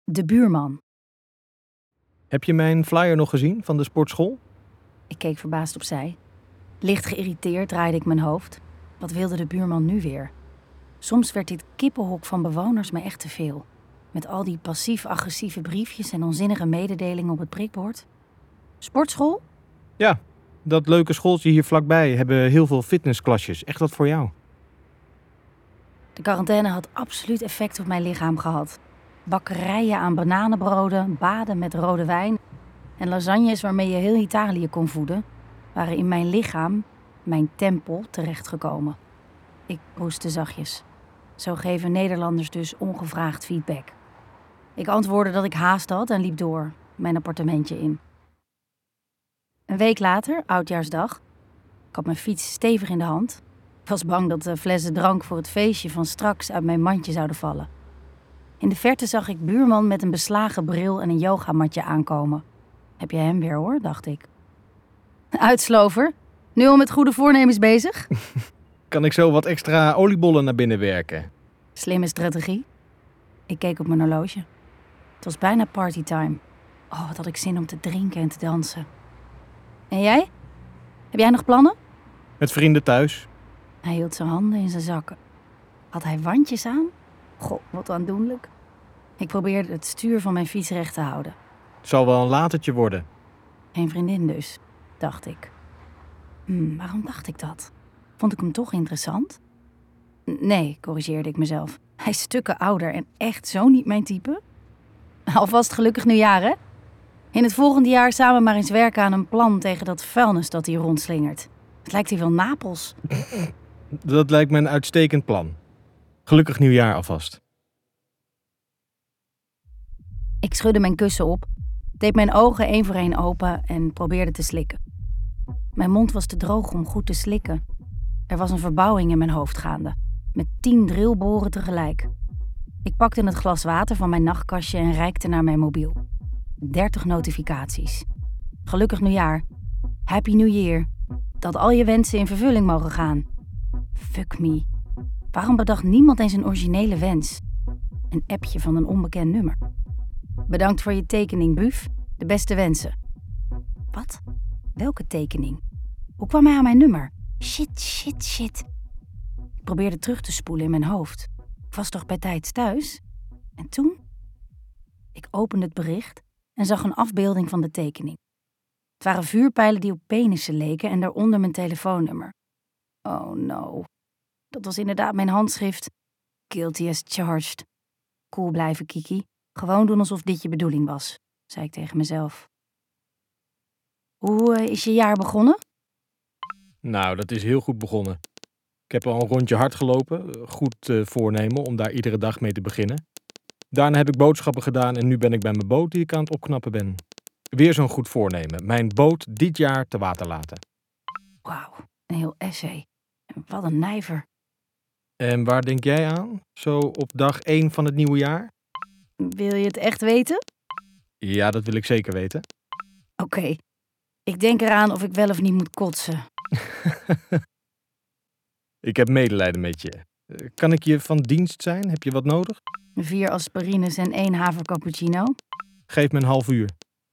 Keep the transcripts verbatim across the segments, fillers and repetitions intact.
De buurman. Heb je mijn flyer nog gezien van de sportschool? Ik keek verbaasd opzij. Licht geïrriteerd draaide ik mijn hoofd. Wat wilde de buurman nu weer? Soms werd dit kippenhok van bewoners me echt te veel. Met al die passief-agressieve briefjes en onzinnige mededelingen op het prikbord. Sportschool? Ja, dat leuke schooltje hier vlakbij hebben heel veel fitnessklasjes. Echt wat voor jou. De quarantaine had absoluut effect op mijn lichaam gehad. Bakkerijen aan bananenbroden, baden met rode wijn en lasagnes waarmee je heel Italië kon voeden, waren in mijn lichaam, mijn tempel, terechtgekomen. Ik proestte zachtjes. Zo geven Nederlanders dus ongevraagd feedback. Ik antwoordde dat ik haast had en liep door, mijn appartementje in. Een week later, oudjaarsdag, ik had mijn fiets stevig in de hand. Ik was bang dat de flessen drank voor het feestje van straks uit mijn mandje zouden vallen. In de verte zag ik buurman met een beslagen bril en een yogamatje aankomen. Heb je hem weer hoor, dacht ik. Uitslover, nu al met goede voornemens bezig? Kan ik zo wat extra oliebollen naar binnen werken? Slimme strategie. Ik keek op mijn horloge. Het was bijna partytime. Oh, wat had ik zin om te drinken en te dansen. En jij? Heb jij nog plannen? Met vrienden thuis. Hij hield zijn handen in zijn zakken. Had hij wandjes aan? Goh, wat aandoenlijk. Ik probeerde het stuur van mijn fiets recht te houden. Het zal wel een latertje worden. Geen vriendin dus, dacht ik. Hm, waarom dacht ik dat? Vond ik hem toch interessant? N- Nee, corrigeerde ik mezelf. Hij is stukken ouder en echt zo niet mijn type. Alvast gelukkig nieuwjaar, hè? In het volgende jaar samen maar eens werken aan een plan tegen dat vuilnis dat hier rondslingert. Het lijkt hier wel Napels. Dat lijkt me een uitstekend plan. Gelukkig nieuwjaar alvast. Ik schudde mijn kussen op, deed mijn ogen één voor één open en probeerde te slikken. Mijn mond was te droog om goed te slikken. Er was een verbouwing in mijn hoofd gaande, met tien drillboren tegelijk. Ik pakte het glas water van mijn nachtkastje en reikte naar mijn mobiel. dertig notificaties. Gelukkig nieuwjaar. Happy New Year. Dat al je wensen in vervulling mogen gaan. Fuck me. Waarom bedacht niemand eens een originele wens? Een appje van een onbekend nummer. Bedankt voor je tekening, Buf. De beste wensen. Wat? Welke tekening? Hoe kwam hij aan mijn nummer? Shit, shit, shit. Ik probeerde terug te spoelen in mijn hoofd. Ik was toch bij tijds thuis? En toen? Ik opende het bericht en zag een afbeelding van de tekening. Het waren vuurpijlen die op penissen leken en daaronder mijn telefoonnummer. Oh no. Dat was inderdaad mijn handschrift. Guilty as charged. Cool blijven, Kiki. Gewoon doen alsof dit je bedoeling was, zei ik tegen mezelf. Hoe uh, is je jaar begonnen? Nou, dat is heel goed begonnen. Ik heb al een rondje hard gelopen. Goed uh, voornemen om daar iedere dag mee te beginnen. Daarna heb ik boodschappen gedaan en nu ben ik bij mijn boot die ik aan het opknappen ben. Weer zo'n goed voornemen. Mijn boot dit jaar te water laten. Wauw, een heel essay. Wat een nijver. En waar denk jij aan? Zo op dag één van het nieuwe jaar? Wil je het echt weten? Ja, dat wil ik zeker weten. Oké. Okay. Ik denk eraan of ik wel of niet moet kotsen. Ik heb medelijden met je. Kan ik je van dienst zijn? Heb je wat nodig? Vier aspirines en één havercappuccino. Geef me een half uur.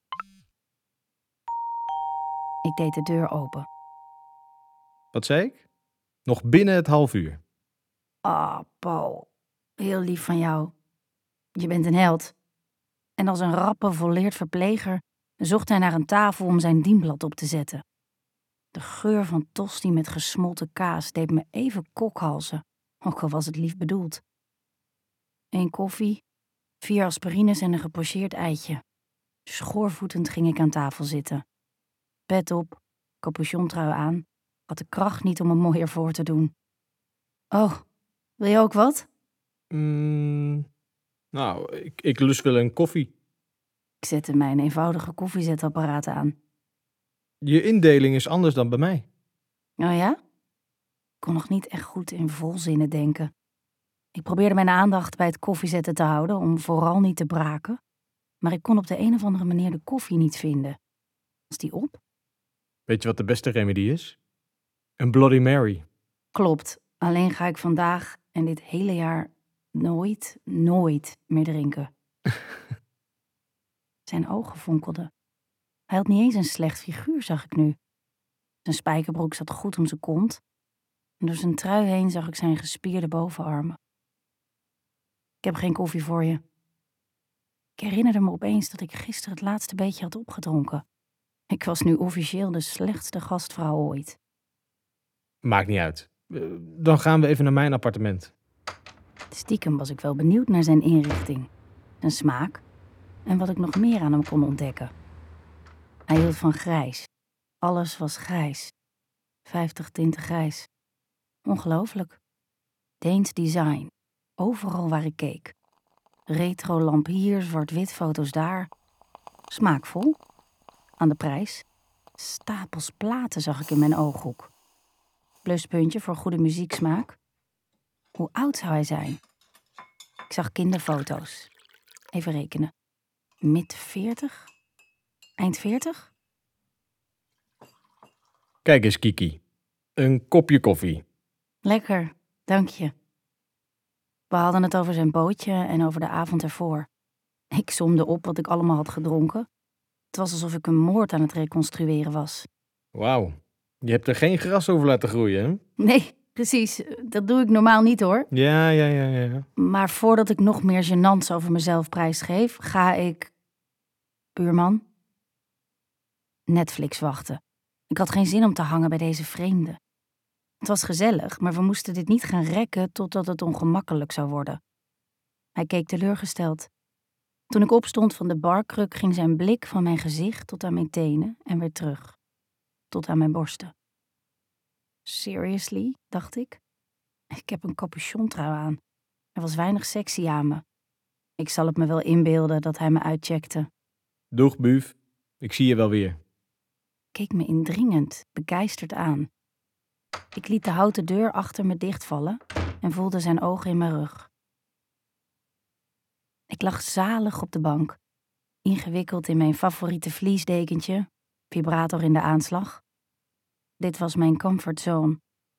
Ik deed de deur open. Wat zei ik? Nog binnen het half uur. Ah, oh, Paul. Heel lief van jou. Je bent een held. En als een rappe, volleerd verpleger zocht hij naar een tafel om zijn dienblad op te zetten. De geur van tosti met gesmolten kaas deed me even kokhalzen, ook al was het lief bedoeld. Eén koffie, vier aspirines en een gepocheerd eitje. Schoorvoetend ging ik aan tafel zitten. Pet op, capuchontrui aan, had de kracht niet om me mooier voor te doen. Oh, wil je ook wat? Mm, nou, ik, ik lust wel een koffie. Ik zette mijn eenvoudige koffiezetapparaat aan. Je indeling is anders dan bij mij. Oh ja? Ik kon nog niet echt goed in volzinnen denken. Ik probeerde mijn aandacht bij het koffiezetten te houden om vooral niet te braken, maar ik kon op de een of andere manier de koffie niet vinden. Was die op? Weet je wat de beste remedie is? Een Bloody Mary. Klopt, alleen ga ik vandaag en dit hele jaar nooit, nooit meer drinken. Zijn ogen fonkelden. Hij had niet eens een slecht figuur, zag ik nu. Zijn spijkerbroek zat goed om zijn kont. En door zijn trui heen zag ik zijn gespierde bovenarmen. Ik heb geen koffie voor je. Ik herinnerde me opeens dat ik gisteren het laatste beetje had opgedronken. Ik was nu officieel de slechtste gastvrouw ooit. Maakt niet uit. Uh, dan gaan we even naar mijn appartement. Stiekem was ik wel benieuwd naar zijn inrichting, zijn smaak en wat ik nog meer aan hem kon ontdekken. Hij hield van grijs. Alles was grijs. Vijftig tinten grijs. Ongelooflijk. Deens design. Overal waar ik keek. Retro lamp hier, zwart-wit foto's daar. Smaakvol. Aan de prijs. Stapels platen zag ik in mijn ooghoek. Pluspuntje voor goede muzieksmaak. Hoe oud zou hij zijn? Ik zag kinderfoto's. Even rekenen. Mid veertig? Eind veertig? Kijk eens, Kiki. Een kopje koffie. Lekker, dank je. We hadden het over zijn bootje en over de avond ervoor. Ik somde op wat ik allemaal had gedronken. Het was alsof ik een moord aan het reconstrueren was. Wauw. Je hebt er geen gras over laten groeien, hè? Nee, precies. Dat doe ik normaal niet, hoor. Ja, ja, ja, ja. Maar voordat ik nog meer gênants over mezelf prijsgeef, ga ik... Buurman? Netflix wachten. Ik had geen zin om te hangen bij deze vreemde. Het was gezellig, maar we moesten dit niet gaan rekken totdat het ongemakkelijk zou worden. Hij keek teleurgesteld. Toen ik opstond van de barkruk ging zijn blik van mijn gezicht tot aan mijn tenen en weer terug. Tot aan mijn borsten. Seriously, dacht ik. Ik heb een capuchontrui aan. Er was weinig sexy aan me. Ik zal het me wel inbeelden dat hij me uitcheckte. Doeg, buf. Ik zie je wel weer. Keek me indringend, begeisterd aan. Ik liet de houten deur achter me dichtvallen en voelde zijn ogen in mijn rug. Ik lag zalig op de bank, ingewikkeld in mijn favoriete vliesdekentje, vibrator in de aanslag. Dit was mijn comfortzone.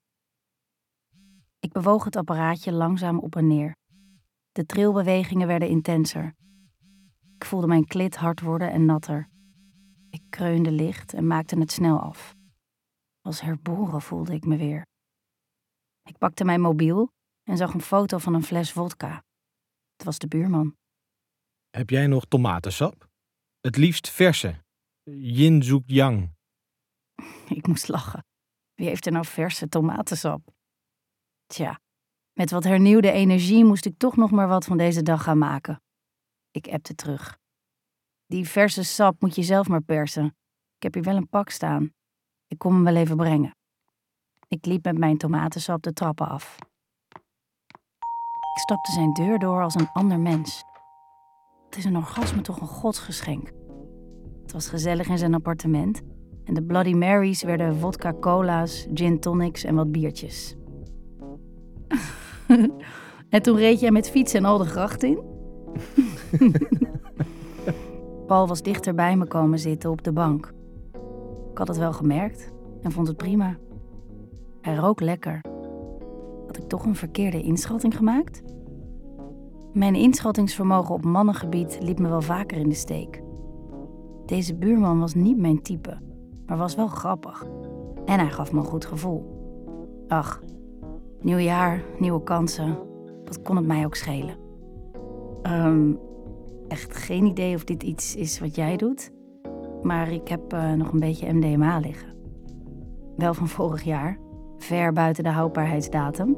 Ik bewoog het apparaatje langzaam op en neer. De trilbewegingen werden intenser. Ik voelde mijn klit hard worden en natter. Ik kreunde licht en maakte het snel af. Als herboren voelde ik me weer. Ik pakte mijn mobiel en zag een foto van een fles vodka. Het was de buurman. Heb jij nog tomatensap? Het liefst verse. Yin zoekt yang. Ik moest lachen. Wie heeft er nou verse tomatensap? Tja, met wat hernieuwde energie moest ik toch nog maar wat van deze dag gaan maken. Ik appte terug. Die verse sap moet je zelf maar persen. Ik heb hier wel een pak staan. Ik kom hem wel even brengen. Ik liep met mijn tomatensap de trappen af. Ik stapte zijn deur door als een ander mens. Het is een orgasme toch een godsgeschenk. Het was gezellig in zijn appartement en de Bloody Marys werden vodka cola's, gin tonics en wat biertjes. En toen reed jij met fiets en al de gracht in? Paul was dichter bij me komen zitten op de bank. Ik had het wel gemerkt en vond het prima. Hij rook lekker. Had ik toch een verkeerde inschatting gemaakt? Mijn inschattingsvermogen op mannengebied liep me wel vaker in de steek. Deze buurman was niet mijn type, maar was wel grappig. En hij gaf me een goed gevoel. Ach, nieuw jaar, nieuwe kansen. Wat kon het mij ook schelen? Um, echt geen idee of dit iets is wat jij doet. Maar ik heb uh, nog een beetje M D M A liggen. Wel van vorig jaar. Ver buiten de houdbaarheidsdatum.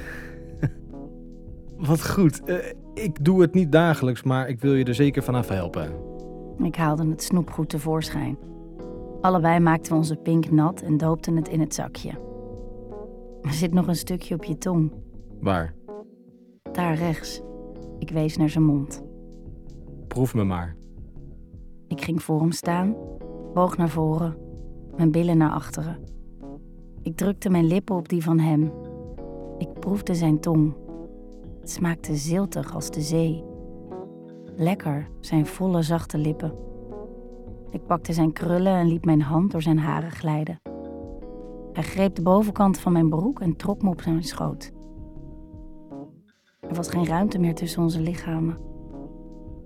Wat goed. Uh, ik doe het niet dagelijks, maar ik wil je er zeker vanaf helpen. Ik haalde het snoepgoed tevoorschijn. Allebei maakten we onze pink nat en doopten het in het zakje. Er zit nog een stukje op je tong. Waar? Daar rechts. Ik wees naar zijn mond. Proef me maar. Ik ging voor hem staan, boog naar voren, mijn billen naar achteren. Ik drukte mijn lippen op die van hem. Ik proefde zijn tong. Het smaakte ziltig als de zee. Lekker, zijn volle zachte lippen. Ik pakte zijn krullen en liet mijn hand door zijn haren glijden. Hij greep de bovenkant van mijn broek en trok me op zijn schoot. Er was geen ruimte meer tussen onze lichamen.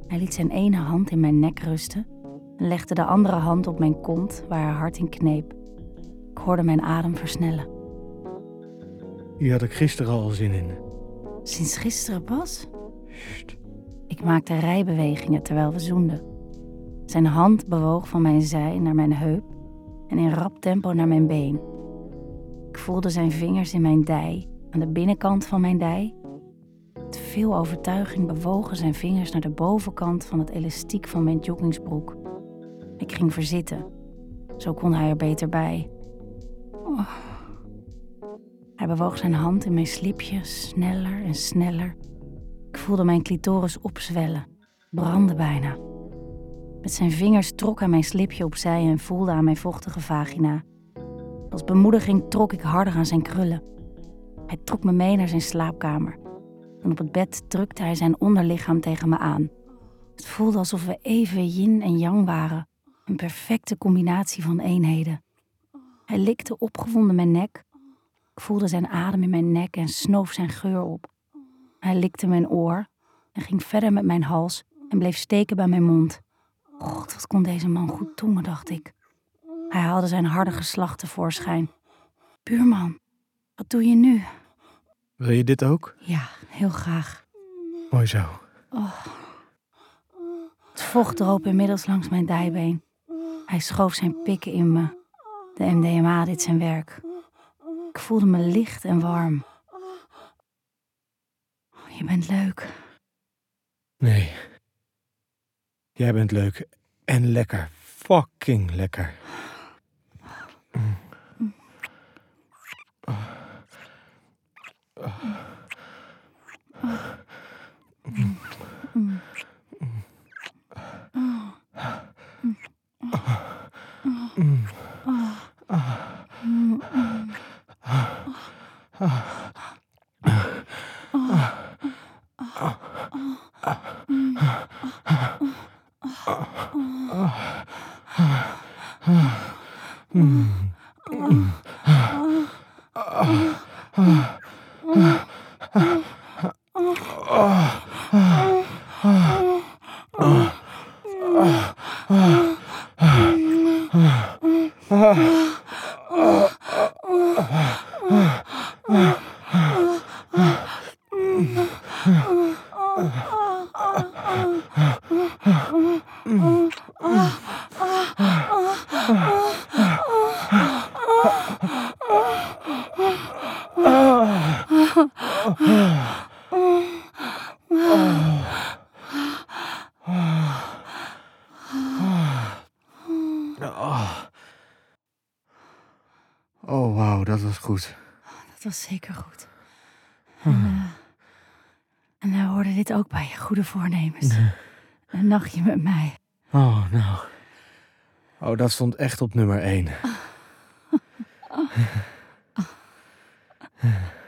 Hij liet zijn ene hand in mijn nek rusten en legde de andere hand op mijn kont waar haar hart in kneep. Ik hoorde mijn adem versnellen. Hier had ik gisteren al zin in. Sinds gisteren, Bas? Sst. Ik maakte rijbewegingen terwijl we zoenden. Zijn hand bewoog van mijn zij naar mijn heup en in rap tempo naar mijn been. Ik voelde zijn vingers in mijn dij, aan de binnenkant van mijn dij. Met veel overtuiging bewogen zijn vingers naar de bovenkant van het elastiek van mijn joggingsbroek. Ik ging verzitten. Zo kon hij er beter bij. Oh. Hij bewoog zijn hand in mijn slipje, sneller en sneller. Ik voelde mijn clitoris opzwellen, brandde bijna. Met zijn vingers trok hij mijn slipje opzij en voelde aan mijn vochtige vagina. Als bemoediging trok ik harder aan zijn krullen. Hij trok me mee naar zijn slaapkamer. En op het bed drukte hij zijn onderlichaam tegen me aan. Het voelde alsof we even yin en yang waren. Een perfecte combinatie van eenheden. Hij likte opgewonden mijn nek. Ik voelde zijn adem in mijn nek en snoof zijn geur op. Hij likte mijn oor en ging verder met mijn hals en bleef steken bij mijn mond. God, wat kon deze man goed tongen, dacht ik. Hij haalde zijn harde geslacht tevoorschijn. Buurman, wat doe je nu? Wil je dit ook? Ja, heel graag. Mooi zo. Oh. Het vocht droop inmiddels langs mijn dijbeen. Hij schoof zijn pikken in me. De M D M A deed zijn werk. Ik voelde me licht en warm. Oh, je bent leuk. Nee. Jij bent leuk en lekker. Fucking lekker. Mm. Oh. Oh. Mm. Mm. Oh, wauw, dat was goed. Dat was zeker goed. En, uh, en nou hoorde dit ook bij je goede voornemens. Nee. Een nachtje met mij. Oh, nou. Oh, dat stond echt op nummer één.